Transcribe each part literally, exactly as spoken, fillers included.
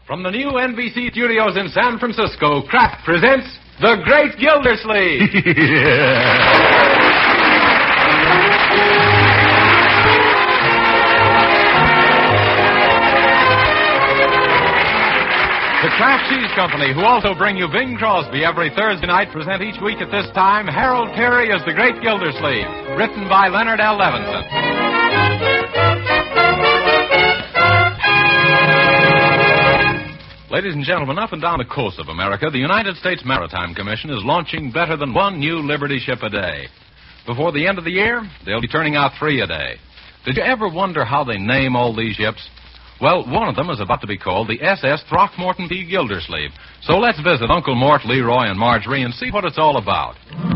From the new N B C studios in San Francisco, Kraft presents The Great Gildersleeve. The Kraft Cheese Company, who also bring you Bing Crosby every Thursday night, present each week at this time Harold Peary as The Great Gildersleeve, written by Leonard L. Levinson. Ladies and gentlemen, up and down the coast of America, the United States Maritime Commission is launching better than one new Liberty ship a day. Before the end of the year, they'll be turning out three a day. Did you ever wonder how they name all these ships? Well, one of them is about to be called the S S Throckmorton P. Gildersleeve. So let's visit Uncle Mort, Leroy, and Marjorie and see what it's all about.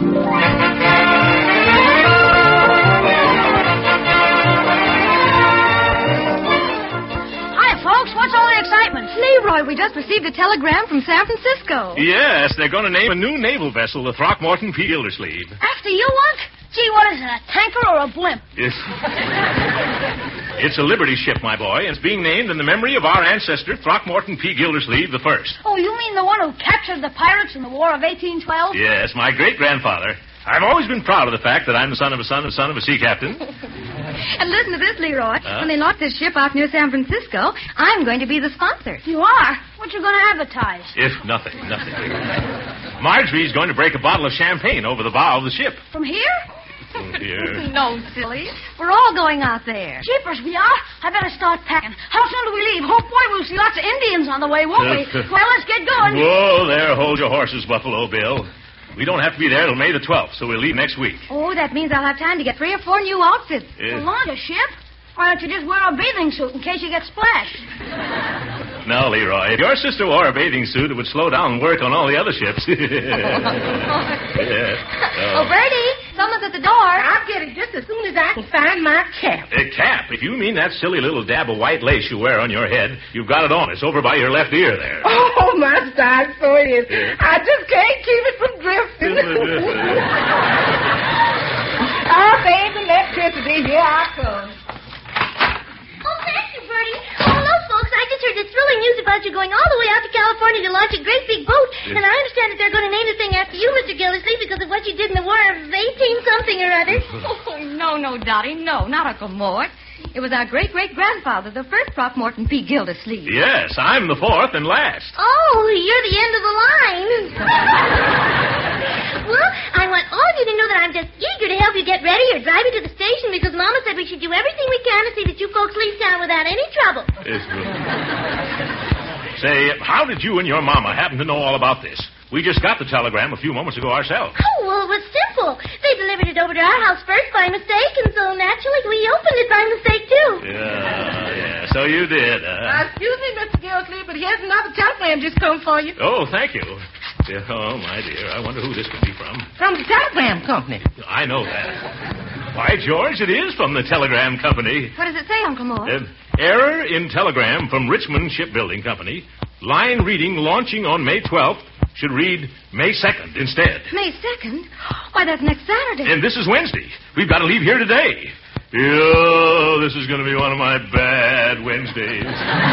Hi, folks. What's all the excitement? Leroy, we just received a telegram from San Francisco. Yes, they're going to name a new naval vessel the Throckmorton P. Gildersleeve. After you want? Gee, what is it, a tanker or a blimp? Yes. It's a Liberty ship, my boy. It's being named in the memory of our ancestor, Throckmorton P. Gildersleeve the First. Oh, you mean the one who captured the pirates in the War of eighteen twelve? Yes, my great-grandfather. I've always been proud of the fact that I'm the son of a son of a son of a sea captain. And listen to this, Leroy. Huh? When they lock this ship out near San Francisco, I'm going to be the sponsor. You are? What you going to advertise? If nothing, nothing. Marjorie's going to break a bottle of champagne over the bow of the ship. From here? Oh, dear. No, silly. We're all going out there. Jeepers, we are? I better start packing. How soon do we leave? Oh, boy, we'll see lots of Indians on the way, won't we? Well, let's get going. Whoa, there, hold your horses, Buffalo Bill. We don't have to be there till May the twelfth, so we'll leave next week. Oh, that means I'll have time to get three or four new outfits. Yeah. To launch a ship? Why don't you just wear a bathing suit in case you get splashed? No, Leroy, if your sister wore a bathing suit, it would slow down work on all the other ships. Yeah. Oh, Bertie, someone's at the door. I'll get it just as soon as I can find my cap. A cap? If you mean that silly little dab of white lace you wear on your head, you've got it on. It's over by your left ear there. Oh, my style, so it is. Yeah. I just can't keep it from drifting. Oh, baby, electricity, here I come. Oh, thank you, Bertie. Oh, hello, folks. I just heard the thrilling news about you going all the way out to California to launch a great big boat. And I understand that they're going to name the thing after you, Mister Gildersleeve, because of what you did in the War of eighteen-something or other. Oh, no, no, Dottie, no, not Uncle Mort. It was our great-great-grandfather, the first Throckmorton P. Gildersleeve. Yes, I'm the fourth and last. Oh, you're the end of the line. Well, I want all of you to know that I'm just eager to help you get ready or drive you to the station because Mama said we should do everything we can to see that you folks leave town without any trouble. Yes, well. Say, how did you and your mama happen to know all about this? We just got the telegram a few moments ago ourselves. Oh, well, it was simple. They delivered it over to our house first by mistake, and so naturally we opened it by mistake, too. Yeah, yeah, so you did, huh? Uh, excuse me, Mister Gildersleeve, but here's another telegram just come for you. Oh, thank you. Yeah, oh, my dear, I wonder who this could be from. From the telegram company. I know that. Why, George, it is from the telegram company. What does it say, Uncle Mort? Uh, error in telegram from Richmond Shipbuilding Company. Line reading launching on May twelfth should read May second instead. May second? Why, that's next Saturday. And this is Wednesday. We've got to leave here today. Oh, this is going to be one of my bad Wednesdays.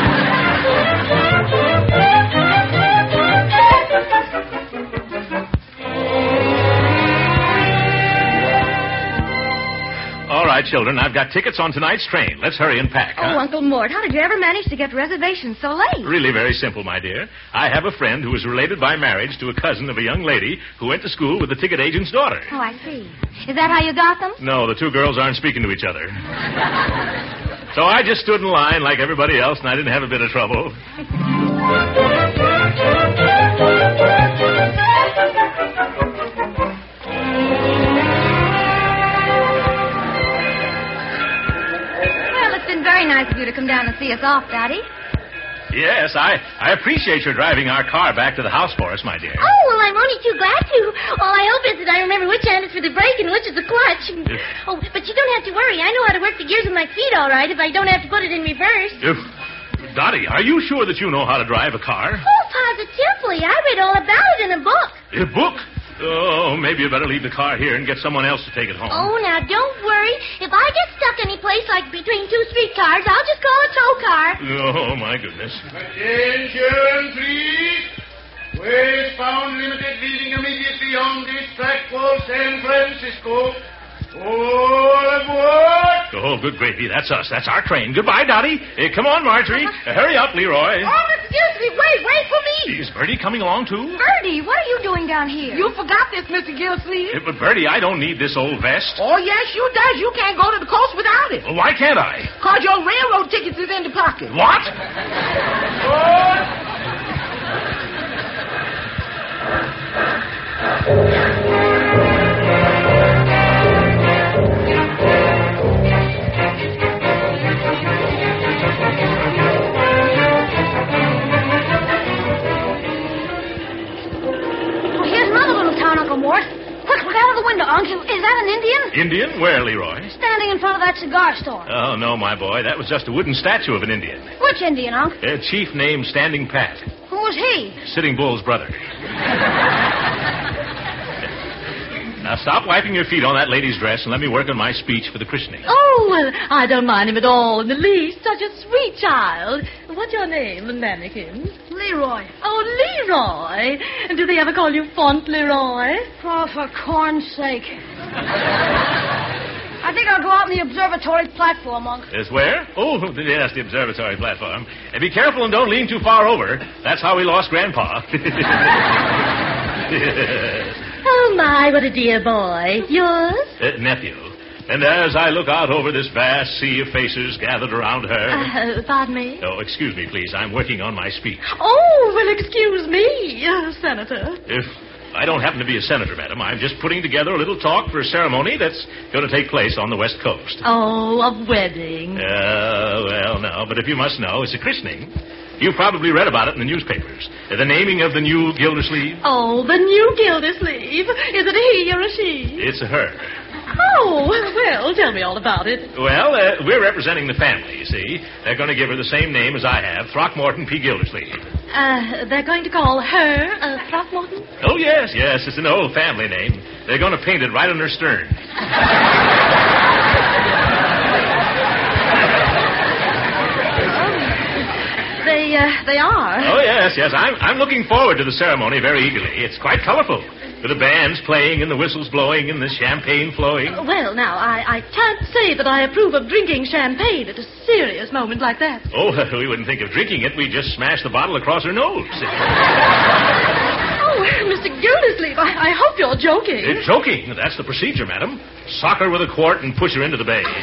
All right, children, I've got tickets on tonight's train. Let's hurry and pack, huh? Oh, Uncle Mort, how did you ever manage to get reservations so late? Really very simple, my dear. I have a friend who is related by marriage to a cousin of a young lady who went to school with the ticket agent's daughter. Oh, I see. Is that how you got them? No, the two girls aren't speaking to each other. So I just stood in line like everybody else, and I didn't have a bit of trouble. Very nice of you to come down and see us off, Daddy. Yes, I, I appreciate your driving our car back to the house for us, my dear. Oh, well, I'm only too glad to. All I hope is that I remember which hand is for the brake and which is the clutch. Oh, but you don't have to worry. I know how to work the gears with my feet all right if I don't have to put it in reverse. If, Dottie, are you sure that you know how to drive a car? Oh, positively. I read all about it in a book. A book? Oh, maybe you better leave the car here and get someone else to take it home. Oh, now, don't worry. If I get stuck any place like between two streetcars, I'll just call a tow car. Oh, my goodness. Attention, please. Westbound Limited leaving immediately on this track for San Francisco. All aboard! Oh, good gravy. That's us. That's our train. Goodbye, Dottie. Uh, come on, Marjorie. Uh, hurry up, Leroy. Oh, Mister Gildersleeve, wait, wait for me. Is Bertie coming along, too? Bertie, what are you doing down here? You forgot this, Mister Gildersleeve. Uh, but, Bertie, I don't need this old vest. Oh, yes, you does. You can't go to the coast without it. Well, why can't I? Because your railroad tickets is in the pocket. What? Oh, here's another little town, Uncle Mort. Quick, look out of the window, Uncle. Is that an Indian? Indian? Where, Leroy? Standing in front of that cigar store. Oh, no, my boy. That was just a wooden statue of an Indian. Which Indian, Uncle? A chief named Standing Pat. Who was he? Sitting Bull's brother. Now, stop wiping your feet on that lady's dress and let me work on my speech for the christening. Oh, well, I don't mind him at all in the least. Such a sweet child. What's your name, the mannequin? Leroy. Oh, Leroy. And do they ever call you Font Leroy? Oh, for corn's sake. I think I'll go out on the observatory platform, Uncle. Is where? Oh, yes, the observatory platform. And be careful and don't lean too far over. That's how we lost Grandpa. Oh, my, what a dear boy. Yours? Uh, nephew. And as I look out over this vast sea of faces gathered around her... Uh, pardon me? Oh, excuse me, please. I'm working on my speech. Oh, well, excuse me, uh, Senator. If I don't happen to be a senator, madam, I'm just putting together a little talk for a ceremony that's going to take place on the West Coast. Oh, a wedding. Uh, well, no, but if you must know, it's a christening. You've probably read about it in the newspapers. Uh, the naming of the new Gildersleeve. Oh, the new Gildersleeve. Is it a he or a she? It's a her. Oh, well, tell me all about it. Well, uh, we're representing the family, you see. They're going to give her the same name as I have, Throckmorton P. Gildersleeve. Uh, they're going to call her uh, Throckmorton? Oh, yes, yes. It's an old family name. They're going to paint it right on her stern. They, uh, they are. Oh, yes, yes. I'm, I'm looking forward to the ceremony very eagerly. It's quite colorful. With the bands playing and the whistles blowing and the champagne flowing. Uh, well, now, I, I can't say that I approve of drinking champagne at a serious moment like that. Oh, we wouldn't think of drinking it. We'd just smash the bottle across her nose. Oh, Mister Gildersleeve, I, I hope you're joking. It's joking. That's the procedure, madam. Sock her with a quart and push her into the bay.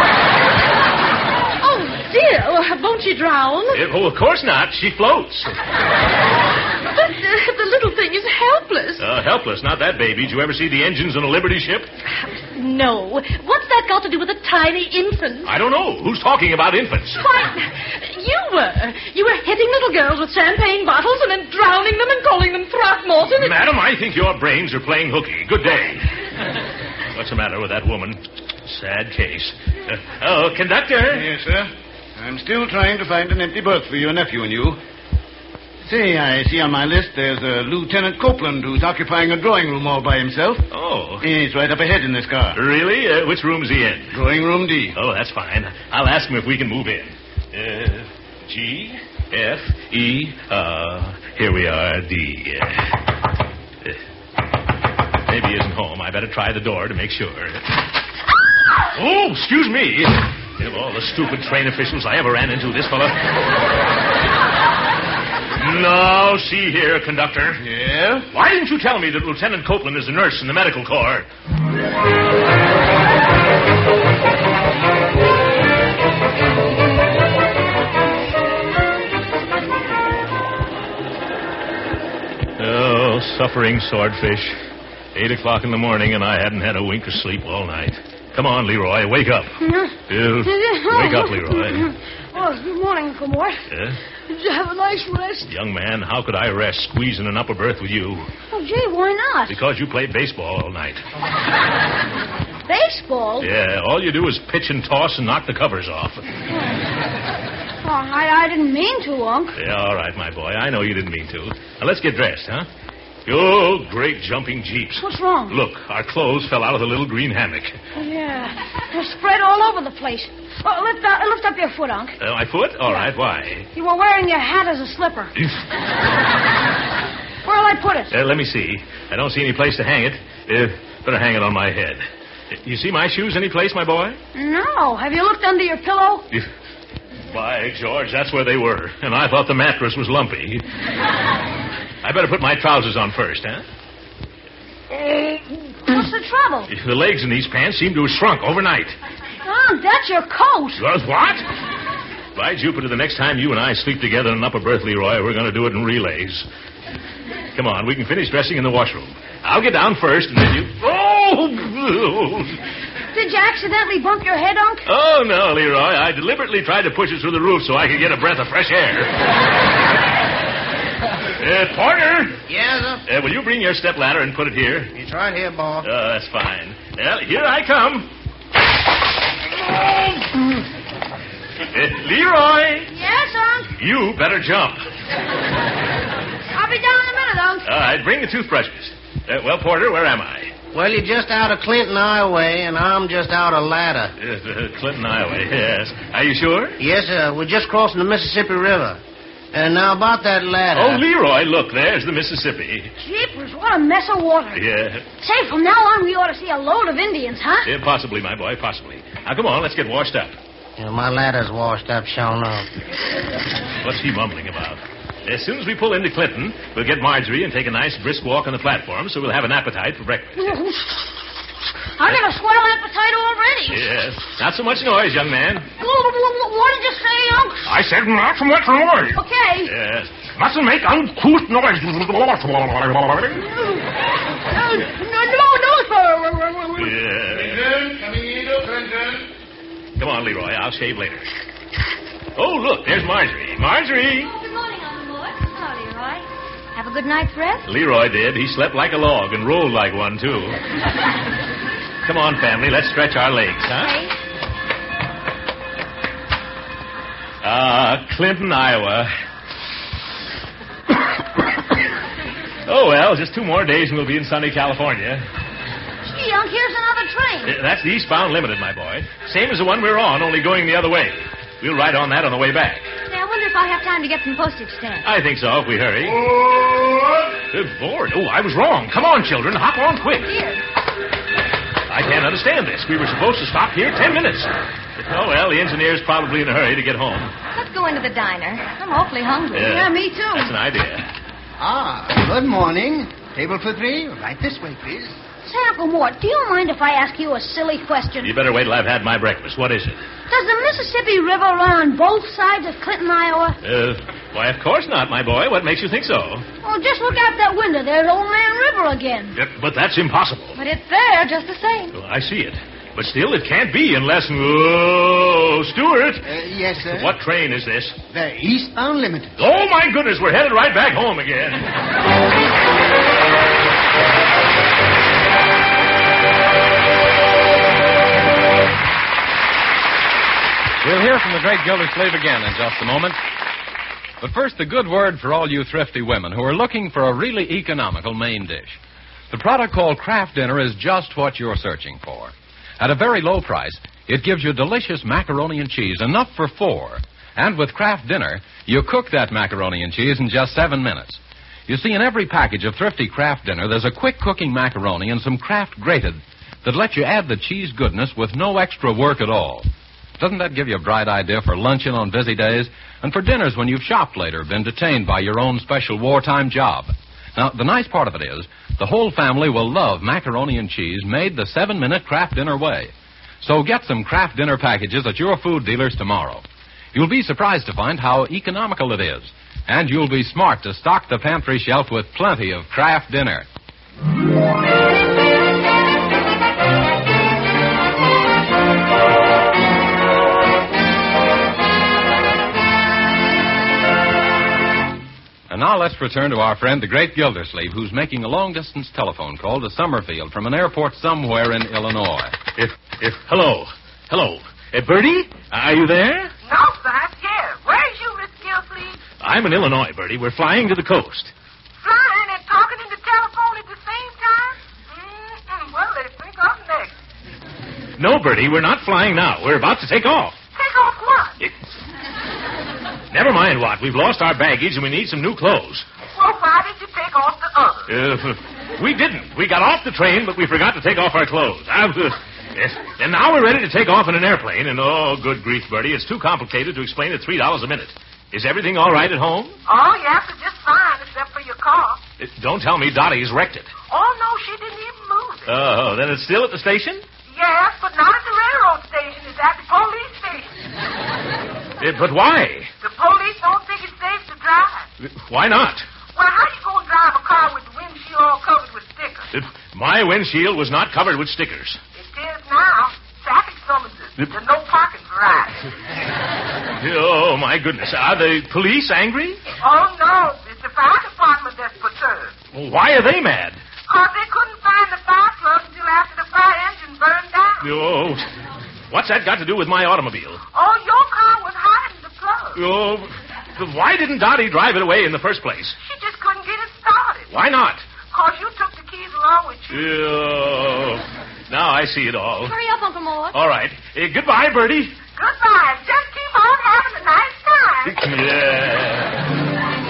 Oh, dear. Won't she drown? It, oh, of course not. She floats. But uh, the little thing is helpless. Uh, helpless, not that baby. Did you ever see the engines on a Liberty ship? No. What's that got to do with a tiny infant? I don't know. Who's talking about infants? Why, you were. You were hitting little girls with champagne bottles and then drowning them and calling them Throckmorton. And... Madam, I think your brains are playing hooky. Good day. What's the matter with that woman? Sad case. Uh, oh, conductor. Yes, sir. I'm still trying to find an empty berth for your nephew and you. Say, I see on my list there's a Lieutenant Copeland who's occupying a drawing room all by himself. Oh. He's right up ahead in this car. Really? Uh, which room's he in? Drawing room D. Oh, that's fine. I'll ask him if we can move in. Uh, G, F, E, uh, here we are, D. Uh, maybe he isn't home. I better try the door to make sure. Oh, excuse me. Of all the stupid train officials I ever ran into, this fellow... No, see here, conductor. Yeah? Why didn't you tell me that Lieutenant Copeland is a nurse in the medical corps? Oh, suffering swordfish. Eight o'clock in the morning, and I hadn't had a wink of sleep all night. Come on, Leroy, wake up. Uh, wake up, Leroy. Oh, good morning, Uncle Mort. Yeah? Did you have a nice rest? Young man, how could I rest squeezing an upper berth with you? Oh, gee, why not? Because you played baseball all night. Baseball? Yeah, all you do is pitch and toss and knock the covers off. Oh, I, I didn't mean to, Unc. Yeah, all right, my boy. I know you didn't mean to. Now, let's get dressed, huh? Oh, great jumping jeeps. What's wrong? Look, our clothes fell out of the little green hammock. Yeah. They're spread all over the place. Oh, lift, uh, lift up your foot, Unc. Uh, my foot? All right, why? You were wearing your hat as a slipper. Where'll I put it? Uh, let me see. I don't see any place to hang it. Uh, better hang it on my head. You see my shoes any place, my boy? No. Have you looked under your pillow? By George, that's where they were. And I thought the mattress was lumpy. I better put my trousers on first, huh? What's the trouble? The legs in these pants seem to have shrunk overnight. Unc, that's your coat. What? By Jupiter, the next time you and I sleep together in an upper berth, Leroy, we're going to do it in relays. Come on, we can finish dressing in the washroom. I'll get down first, and then you... Oh! Did you accidentally bump your head, Unc? Oh, no, Leroy. I deliberately tried to push it through the roof so I could get a breath of fresh air. Uh, Porter! Yes, sir? Uh, will you bring your step ladder and put it here? It's right here, boss. Oh, that's fine. Well, here I come. Uh, Leroy! Yes, Unc? You better jump. I'll be down in a minute, Unc. All right, bring the toothbrushes. Uh, well, Porter, where am I? Well, you're just out of Clinton Highway, and I'm just out of Ladder. Yes, uh, Clinton Highway, yes. Are you sure? Yes, sir. We're just crossing the Mississippi River. And now about that ladder. Oh, Leroy, look, there's the Mississippi. Jeepers, what a mess of water. Yeah. Say, from now on, we ought to see a load of Indians, huh? Yeah, possibly, my boy, possibly. Now, come on, let's get washed up. Yeah, my ladder's washed up, sure enough. What's he mumbling about? As soon as we pull into Clinton, we'll get Marjorie and take a nice brisk walk on the platform so we'll have an appetite for breakfast. I got a swell appetite already. Yes. Not so much noise, young man. What did you say, Unc? I said not so much noise. Okay. Yes. Mustn't make uncouth noise. Uh, no, no, no, sir. Yeah. Clinton, coming in, Clinton. Come on, Leroy. I'll shave later. Oh, look, there's Marjorie. Marjorie! Oh, good morning, Uncle Mort. Hello, Leroy. Have a good night's rest? Leroy did. He slept like a log and rolled like one, too. Come on, family. Let's stretch our legs, huh? Hey. Ah, uh, Clinton, Iowa. Oh, well, just two more days and we'll be in sunny California. Gee, Unc, here's another train. Uh, That's the eastbound limited, my boy. Same as the one we're on, only going the other way. We'll ride on that on the way back. Say, I wonder if I'll have time to get some postage stamps. I think so, if we hurry. Good Lord. Oh, I was wrong. Come on, children. Hop on quick. Here. I can't understand this. We were supposed to stop here ten minutes. Oh, well, the engineer's probably in a hurry to get home. Let's go into the diner. I'm awfully hungry. Yeah, me too. That's an idea. Ah, good morning. Table for three. Right this way, please. Say, Uncle Mort, do you mind if I ask you a silly question? You better wait till I've had my breakfast. What is it? Does the Mississippi River run on both sides of Clinton, Iowa? Uh, why, of course not, my boy. What makes you think so? Well, just look out that window. There's Old Man River again. Uh, but that's impossible. But it's there just the same. Well, I see it. But still, it can't be unless... Oh, Stuart! Uh, yes, sir. What train is this? The Eastbound Limited. Oh, my goodness, we're headed right back home again. We'll hear from the great Gildersleeve again in just a moment. But first, a good word for all you thrifty women who are looking for a really economical main dish. The product called Kraft Dinner is just what you're searching for. At a very low price, it gives you delicious macaroni and cheese, enough for four. And with Kraft Dinner, you cook that macaroni and cheese in just seven minutes. You see, in every package of thrifty Kraft Dinner, there's a quick cooking macaroni and some Kraft grated that let you add the cheese goodness with no extra work at all. Doesn't that give you a bright idea for luncheon on busy days and for dinners when you've shopped later, been detained by your own special wartime job? Now, the nice part of it is the whole family will love macaroni and cheese made the seven-minute Kraft Dinner way. So get some Kraft Dinner packages at your food dealers tomorrow. You'll be surprised to find how economical it is, and you'll be smart to stock the pantry shelf with plenty of Kraft Dinner. And now let's return to our friend, the great Gildersleeve, who's making a long-distance telephone call to Summerfield from an airport somewhere in Illinois. If, if, hello, hello. Uh, Bertie, are you there? No, sir, I'm here. Where's you, Miss Gilsleeve? I'm in Illinois, Bertie. We're flying to the coast. Flying and talking in the telephone? No, Bertie, we're not flying now. We're about to take off. Take off what? It... Never mind what. We've lost our baggage and we need some new clothes. Well, why did you take off the others? Uh, we didn't. We got off the train, but we forgot to take off our clothes. Uh, yes. And now we're ready to take off in an airplane, and oh, good grief, Bertie, it's too complicated to explain at three dollars a minute. Is everything all right at home? Oh, yes, it's just fine, except for your car. Uh, don't tell me Dottie's wrecked it. Oh, no, she didn't even move it. Oh, then it's still at the station? Yes, but not at the railroad station. It's at the police station. Uh, but why? The police don't think it's safe to drive. Uh, why not? Well, how you going to drive a car with the windshield all covered with stickers? Uh, my windshield was not covered with stickers. It is now. Traffic summonses. There's no parking variety. Oh, my goodness. Are the police angry? Oh, no. It's the fire department that's perturbed. Well, why are they mad? Because they couldn't find the fire plug until after the fire engine burned down. Oh, what's that got to do with my automobile? Oh, your car was hiding the plug. Oh, why didn't Dottie drive it away in the first place? She just couldn't get it started. Why not? Because you took the keys along with you. Oh, now I see it all. Hurry up, Uncle Mort. All right. Uh, goodbye, Bertie. Goodbye. Just keep on having a nice time. Yeah.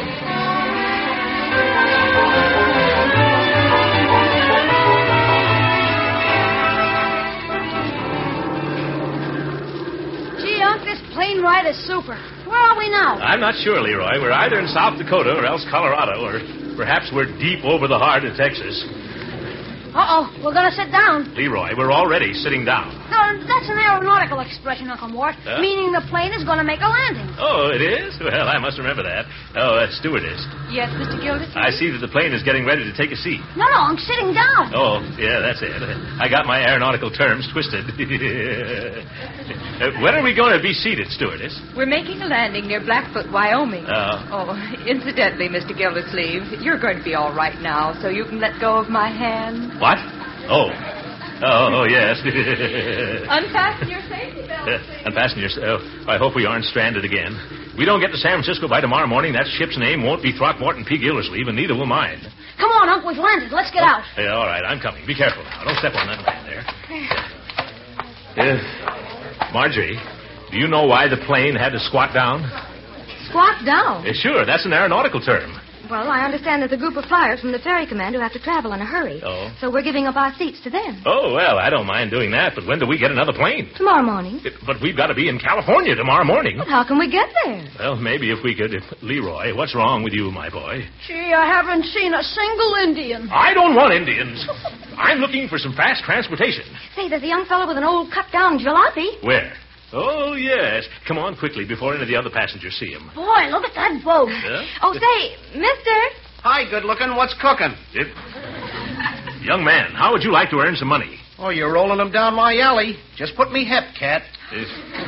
Gee, Unc, this plane ride is super. Where are we now? I'm not sure, Leroy. We're either in South Dakota or else Colorado, or perhaps we're deep over the heart of Texas. Uh-oh, we're going to sit down. Leroy, we're already sitting down. No, that's an aeronautical expression, Uncle Mort, Huh? meaning the plane is going to make a landing. Oh, it is? Well, I must remember that. Oh, uh, stewardess. Yes, Mister Gildersleeve? I see that the plane is getting ready to take a seat. No, no, I'm sitting down. Oh, yeah, that's it. I got my aeronautical terms twisted. uh, when are we going to be seated, stewardess? We're making a landing near Blackfoot, Wyoming. Oh. Oh, incidentally, Mister Gildersleeve, you're going to be all right now, so you can let go of my hand. What? Oh. Oh, oh yes. Unfasten your safety belt. Uh, unfasten your... Oh, I hope we aren't stranded again. We don't get to San Francisco by tomorrow morning, that ship's name won't be Throckmorton P. Gildersleeve, and neither will mine. Come on, Unc, we've landed. Let's get out. Yeah, all right, I'm coming. Be careful now. Don't step on that man there. Uh, Marjorie, do you know why the plane had to squat down? Squat down? Uh, sure, that's an aeronautical term. Well, I understand there's a group of flyers from the ferry command who have to travel in a hurry. Oh. So we're giving up our seats to them. Oh, well, I don't mind doing that, but when do we get another plane? Tomorrow morning. It, but we've got to be in California tomorrow morning. But how can we get there? Well, maybe if we could... If, Leroy, what's wrong with you, my boy? Gee, I haven't seen a single Indian. I don't want Indians. I'm looking for some fast transportation. Say, there's a young fellow with an old cut-down jalopy. Where? Oh, yes. Come on quickly before any of the other passengers see him. Boy, look at that boat. Huh? Oh, say, mister... Hi, good looking. What's cooking? It... Young man, how would you like to earn some money? Oh, you're rolling them down my alley. Just put me hep, cat. It...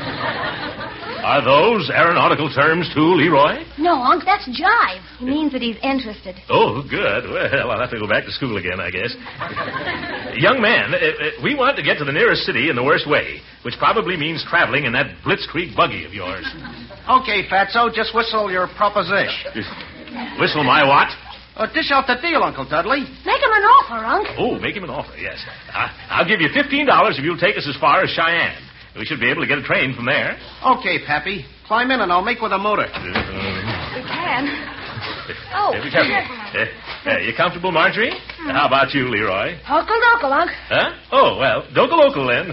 Are those aeronautical terms, too, Leroy? No, Unc, that's jive. He means that he's interested. Oh, good. Well, I'll have to go back to school again, I guess. Young man, uh, uh, we want to get to the nearest city in the worst way, which probably means traveling in that Blitzkrieg buggy of yours. Okay, Fatso, just whistle your proposition. Whistle my what? Uh, dish out the deal, Uncle Dudley. Make him an offer, Unc. Oh, make him an offer, yes. Uh, I'll give you fifteen dollars if you'll take us as far as Cheyenne. We should be able to get a train from there. Okay, Pappy. Climb in and I'll make with a motor. We can. Oh, Uh, be careful. Uh, uh, you comfortable, Marjorie? Hmm. How about you, Leroy? Huckle dockle, Unc. Huh? Oh, well, doka local then.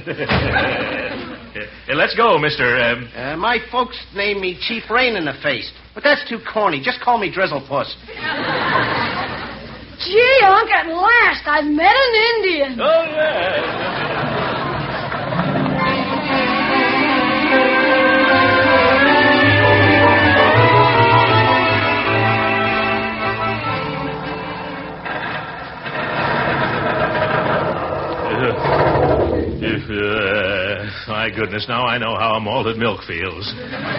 uh, let's go, Mister Um... Uh, my folks named me Chief Rain in the Face, but that's too corny. Just call me Drizzle Puss. Gee, Unc, at last I've met an Indian. Oh, yeah. Uh, my goodness, now I know how a malted milk feels.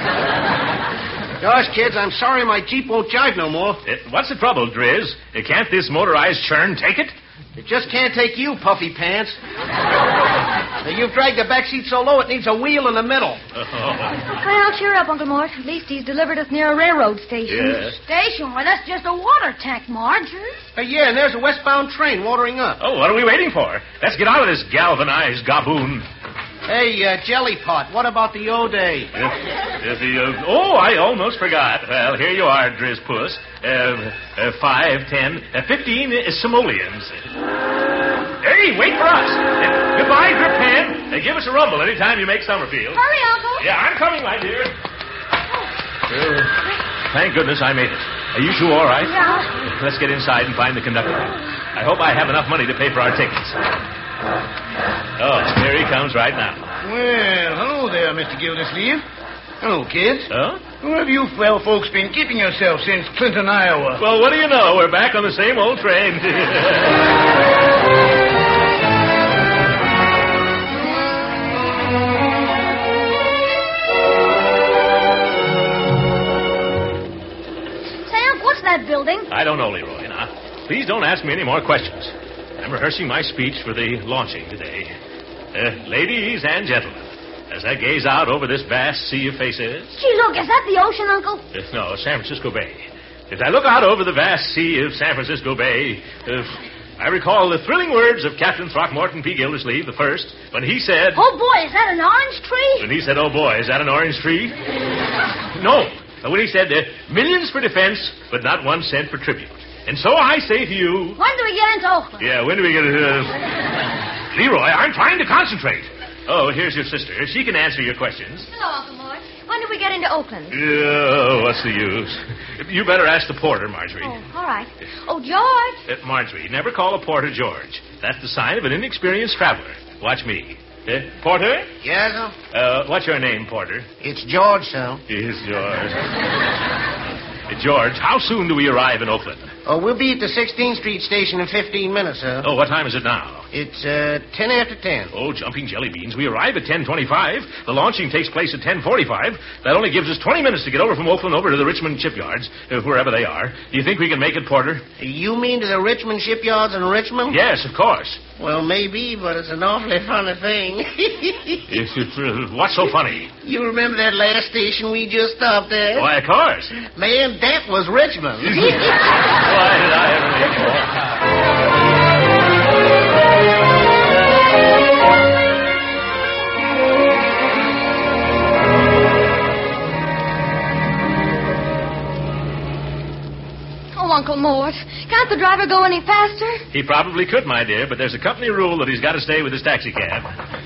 Gosh, kids, I'm sorry my Jeep won't jive no more. Uh, what's the trouble, Driz? Uh, can't this motorized churn take it? It just can't take you, Puffy Pants. Now, you've dragged the back seat so low it needs a wheel in the middle. Oh. Well, cheer up, Uncle Mort. At least he's delivered us near a railroad station. Yes. Station? Why, that's just a water tank, Marge. Uh, yeah, and there's a westbound train watering up. Oh, what are we waiting for? Let's get out of this galvanized gaboon. Hey, uh, Jelly Pot, what about the O-Day? If, if the, uh, oh, I almost forgot. Well, here you are, Driz Puss. Uh, uh, five, ten, uh, fifteen uh, simoleons. Hey, wait for us. Uh, goodbye, Grip Pan. Uh, give us a rumble anytime you make Summerfield. Hurry, Uncle. Yeah, I'm coming, my dear. Uh, thank goodness I made it. Are you two all right? Yeah. Let's get inside and find the conductor. I hope I have enough money to pay for our tickets. Oh, here he comes right now. Well, hello there, Mister Gildersleeve. Hello, kids. Huh? Where have you well folks been keeping yourselves since Clinton, Iowa? Well, what do you know? We're back on the same old train. Say, Unc, what's that building? I don't know, Leroy. Now, please don't ask me any more questions. I'm rehearsing my speech for the launching today. Uh, ladies and gentlemen, as I gaze out over this vast sea of faces... Gee, look, is that the ocean, Uncle? Uh, no, San Francisco Bay. As I look out over the vast sea of San Francisco Bay, uh, I recall the thrilling words of Captain Throckmorton P. Gildersleeve, the first, when he said... Oh, boy, is that an orange tree? When he said, oh, boy, is that an orange tree? No. When he said, uh, millions for defense, but not one cent for tribute. And so I say to you... When do we get into Oakland? Yeah, when do we get into... Uh... Leroy, I'm trying to concentrate. Oh, here's your sister. She can answer your questions. Hello, Uncle Mort. When do we get into Oakland? Oh, what's the use? You better ask the porter, Marjorie. Oh, all right. Oh, George. Uh, Marjorie, never call a porter George. That's the sign of an inexperienced traveler. Watch me. Uh, Porter? Yes, sir? Uh, what's your name, Porter? It's George, sir. Yes, George. uh, George, how soon do we arrive in Oakland? Oh, we'll be at the sixteenth Street station in fifteen minutes, sir. Oh, what time is it now? It's, uh, ten after ten. Oh, jumping jelly beans. We arrive at ten twenty-five. The launching takes place at ten forty-five. That only gives us twenty minutes to get over from Oakland over to the Richmond shipyards, uh, wherever they are. Do you think we can make it, Porter? You mean to the Richmond shipyards in Richmond? Yes, of course. Well, maybe, but it's an awfully funny thing. It's, it's, uh, what's so funny? You remember that last station we just stopped at? Why, of course. Man, that was Richmond. Why did I ever make Oh, Uncle Mort, can't the driver go any faster? He probably could, my dear, but there's a company rule that he's got to stay with his taxicab.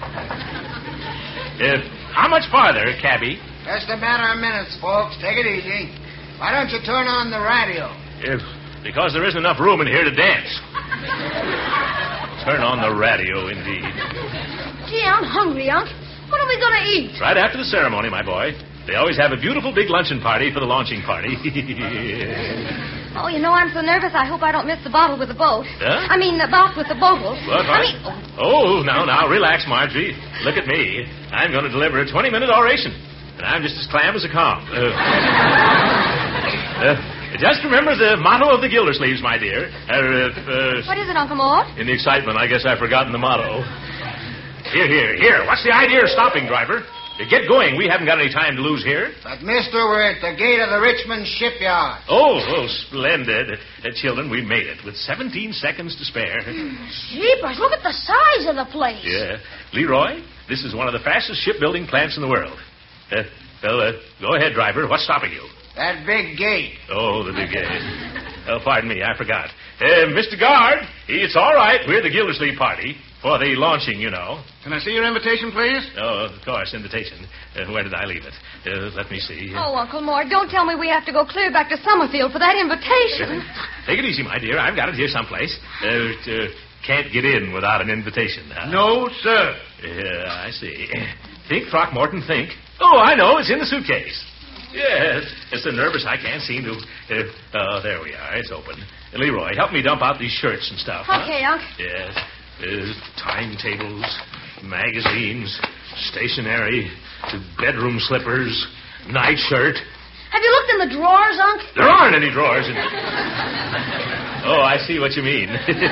If, how much farther, cabby? Just a matter of minutes, folks. Take it easy. Why don't you turn on the radio? If, because there isn't enough room in here to dance. Turn on the radio, indeed. Gee, I'm hungry, Unc. What are we going to eat? Right after the ceremony, my boy. They always have a beautiful big luncheon party for the launching party. Oh, you know, I'm so nervous I hope I don't miss the bottle with the boat. Huh? I mean, the bout with the bogle. What? I mean... Oh, now, now, relax, Marjorie. Look at me. I'm going to deliver a twenty-minute oration. And I'm just as clam as a calm. Uh, uh, just remember the motto of the Gildersleeves, my dear. Uh, uh, What is it, Uncle Mort? In the excitement, I guess I've forgotten the motto. Here, here, here. What's the idea of stopping, driver? Get going. We haven't got any time to lose here. But, mister, we're at the gate of the Richmond shipyard. Oh, oh, splendid. Uh, children, we made it with seventeen seconds to spare. Jeepers, look at the size of the place. Yeah. Leroy, this is one of the fastest shipbuilding plants in the world. Uh, well, uh, go ahead, driver. What's stopping you? That big gate. Oh, the big gate. Oh, pardon me, I forgot. Uh, Mister Guard, it's all right. We're the Gildersleeve party. For the launching, you know. Can I see your invitation, please? Oh, of course, invitation. Uh, where did I leave it? Uh, let me see. Oh, Uncle Mort, don't tell me we have to go clear back to Summerfield for that invitation. Take it easy, my dear. I've got it here someplace. Uh, uh, can't get in without an invitation. Huh? No, sir. Yeah, I see. Think, Throckmorton, think. Oh, I know. It's in the suitcase. Yes. It's so nervous I can't seem to... Uh, oh, there we are. It's open. Leroy, help me dump out these shirts and stuff. Okay, huh? Unc. Yes. Uh, timetables, magazines, stationery, bedroom slippers, nightshirt. Have you looked in the drawers, Unc? There aren't any drawers in... Oh, I see what you mean.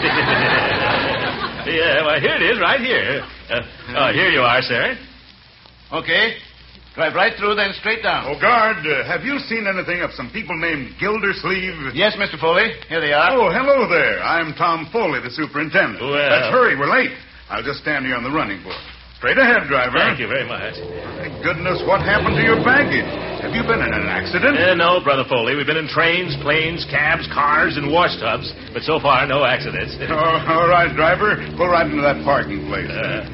Yeah, well, here it is, right here. Uh, oh, here you are, sir. Okay. Drive right through, then straight down. Oh, guard, uh, have you seen anything of some people named Gildersleeve? Yes, Mister Foley. Here they are. Oh, hello there. I'm Tom Foley, the superintendent. Well... Let's hurry. We're late. I'll just stand here on the running board. Straight ahead, driver. Thank you very much. My goodness, what happened to your baggage? Have you been in an accident? Uh, no, Brother Foley. We've been in trains, planes, cabs, cars, and wash tubs. But so far, no accidents. Oh, all right, driver. Pull right into that parking place. Uh,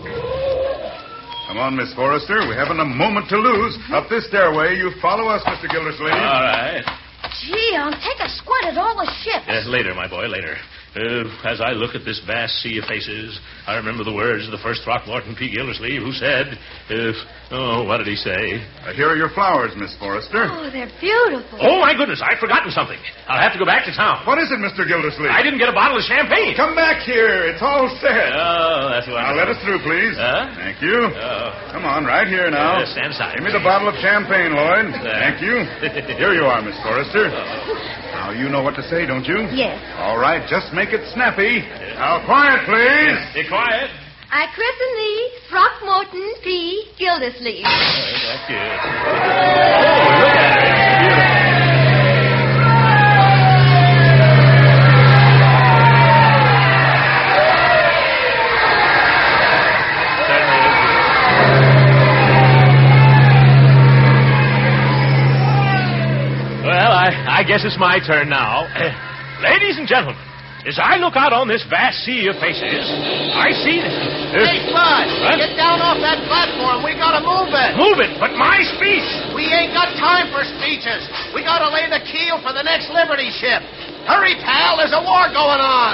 Come on, Miss Forrester. We haven't a moment to lose. Up this stairway, you follow us, Mister Gildersleeve. all right. Gee, I'll take a squint at all the ships. Uh, later, my boy, later. Uh, as I look at this vast sea of faces, I remember the words of the first Throckmorton P. Gildersleeve, who said, uh, oh, what did he say? Uh, here are your flowers, Miss Forrester. Oh, they're beautiful. Oh, my goodness, I've forgotten something. I'll have to go back to town. What is it, Mister Gildersleeve? I didn't get a bottle of champagne. Come back here. It's all set. Oh, that's what Now, let us through, please. Huh? Thank you. Oh. Come on, right here now. Uh, stand aside. Give me the bottle of champagne, Lloyd. There. Thank you. Here you are, Miss Forrester. Now, you know what to say, don't you? Yes. All right, just make it snappy. Now, quiet, please. Be quiet. I christen thee Throckmorton P. Gildersleeve. Oh, thank you. Oh, look at her. Well, I, I guess it's my turn now. Uh, ladies and gentlemen, as I look out on this vast sea of faces, I see that... Uh, Hey, Spud, What? get down off that platform. We gotta move it. move it, but my speech! We ain't got time for speeches. We gotta lay the keel for the next Liberty ship. Hurry, pal, there's a war going on.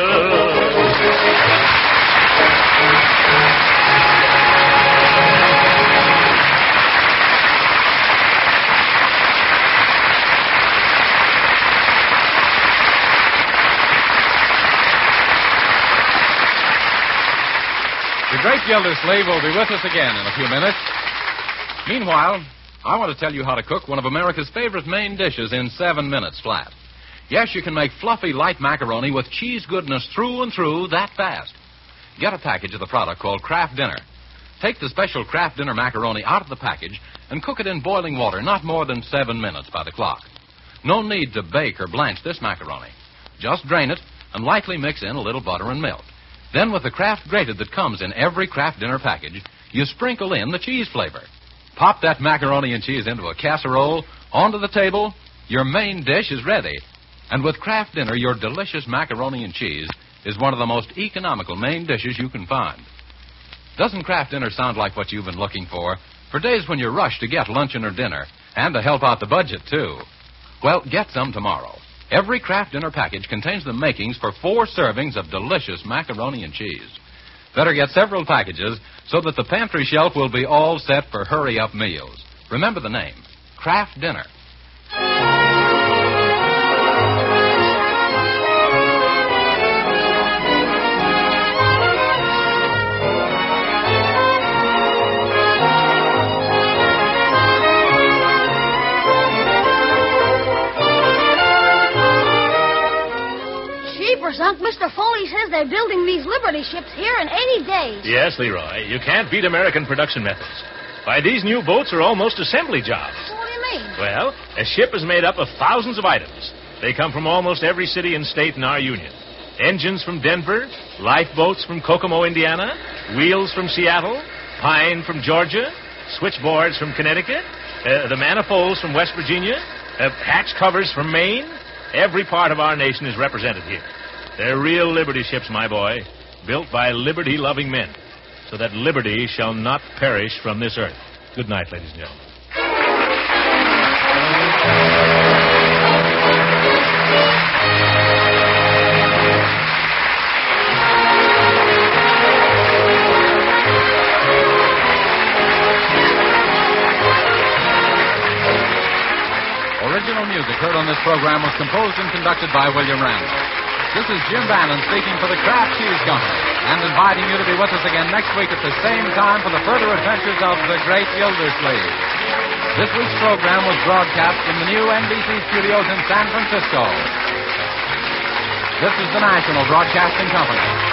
The great Gildersleeve will be with us again in a few minutes. Meanwhile, I want to tell you how to cook one of America's favorite main dishes in seven minutes flat. Yes, you can make fluffy, light macaroni with cheese goodness through and through that fast. Get a package of the product called Kraft Dinner. Take the special Kraft Dinner macaroni out of the package and cook it in boiling water, not more than seven minutes by the clock. No need to bake or blanch this macaroni. Just drain it and lightly mix in a little butter and milk. Then, with the Kraft grated that comes in every Kraft Dinner package, you sprinkle in the cheese flavor. Pop that macaroni and cheese into a casserole, onto the table, your main dish is ready. And with Kraft Dinner, your delicious macaroni and cheese is one of the most economical main dishes you can find. Doesn't Kraft Dinner sound like what you've been looking for? For days when you're rushed to get luncheon or dinner, and to help out the budget, too. Well, get some tomorrow. Every Kraft Dinner package contains the makings for four servings of delicious macaroni and cheese. Better get several packages so that the pantry shelf will be all set for hurry-up meals. Remember the name, Kraft Dinner. Unc, Mister Foley says they're building these Liberty ships here in eighty days. Yes, Leroy. You can't beat American production methods. Why, these new boats are almost assembly jobs. What do you mean? Well, a ship is made up of thousands of items. They come from almost every city and state in our union. Engines from Denver, lifeboats from Kokomo, Indiana, wheels from Seattle, pine from Georgia, switchboards from Connecticut, uh, the manifolds from West Virginia, uh, hatch covers from Maine. Every part of our nation is represented here. They're real Liberty ships, my boy, built by liberty-loving men, so that liberty shall not perish from this earth. Good night, ladies and gentlemen. Original music heard on this program was composed and conducted by William Randall. This is Jim Bannon speaking for the Kraft Cheese Company and inviting you to be with us again next week at the same time for the further adventures of the great Gildersleeve. This week's program was broadcast from the new N B C studios in San Francisco. This is the National Broadcasting Company.